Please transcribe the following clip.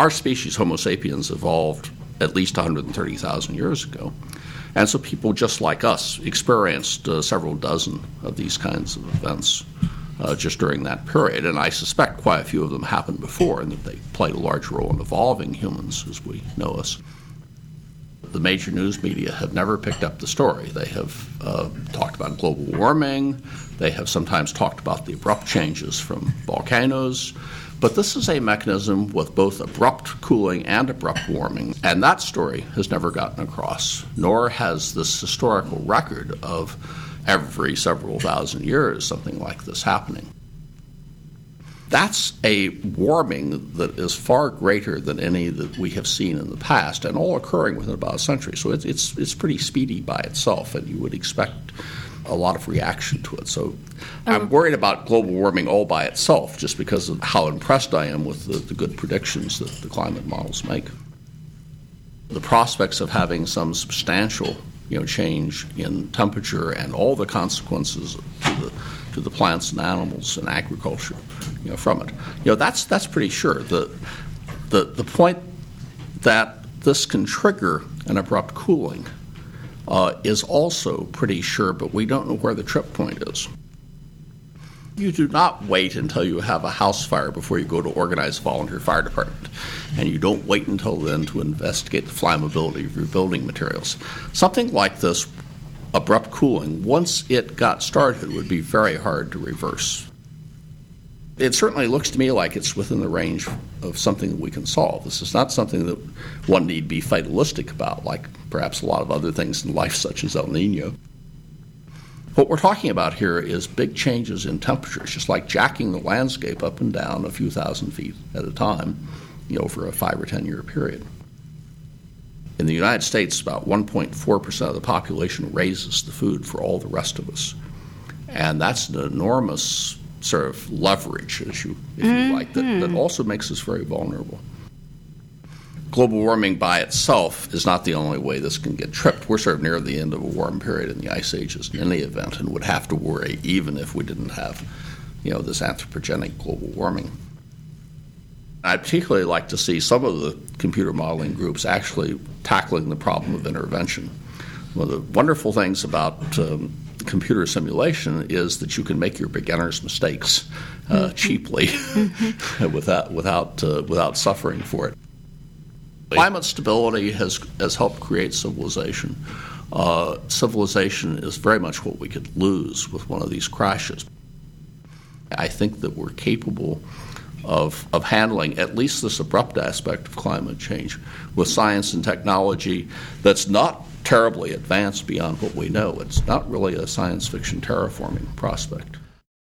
our species, Homo sapiens, evolved at least 130,000 years ago. And so people just like us experienced several dozen of these kinds of events just during that period. And I suspect quite a few of them happened before and that they played a large role in evolving humans as we know us. The major news media have never picked up the story. They have talked about global warming. They have sometimes talked about the abrupt changes from volcanoes. But this is a mechanism with both abrupt cooling and abrupt warming, and that story has never gotten across, nor has this historical record of every several thousand years something like this happening. That's a warming that is far greater than any that we have seen in the past, and all occurring within about a century. So it's pretty speedy by itself, and you would expect a lot of reaction to it. So I'm worried about global warming all by itself just because of how impressed I am with the good predictions that the climate models make. The prospects of having some substantial change in temperature and all the consequences to the plants and animals and agriculture from it. That's pretty sure. The point that this can trigger an abrupt cooling is also pretty sure, but we don't know where the trip point is. You do not wait until you have a house fire before you go to organize a volunteer fire department. And you don't wait until then to investigate the flammability of your building materials. Something like this, abrupt cooling, once it got started, would be very hard to reverse. It certainly looks to me like it's within the range of something that we can solve. This is not something that one need be fatalistic about, like perhaps a lot of other things in life, such as El Nino. What we're talking about here is big changes in temperatures, just like jacking the landscape up and down a few thousand feet at a time, for a 5 or 10 year period. In the United States, about 1.4% of the population raises the food for all the rest of us. And that's an enormous sort of leverage, if you like, that also makes us very vulnerable. Global warming by itself is not the only way this can get tripped. We're sort of near the end of a warm period in the ice ages in any event, and would have to worry even if we didn't have, this anthropogenic global warming. I'd particularly like to see some of the computer modeling groups actually tackling the problem of intervention. One of the wonderful things about computer simulation is that you can make your beginner's mistakes cheaply without suffering for it. Climate stability has helped create civilization. Civilization is very much what we could lose with one of these crashes. I think that we're capable of handling at least this abrupt aspect of climate change with science and technology that's not terribly advanced beyond what we know. It's not really a science fiction terraforming prospect.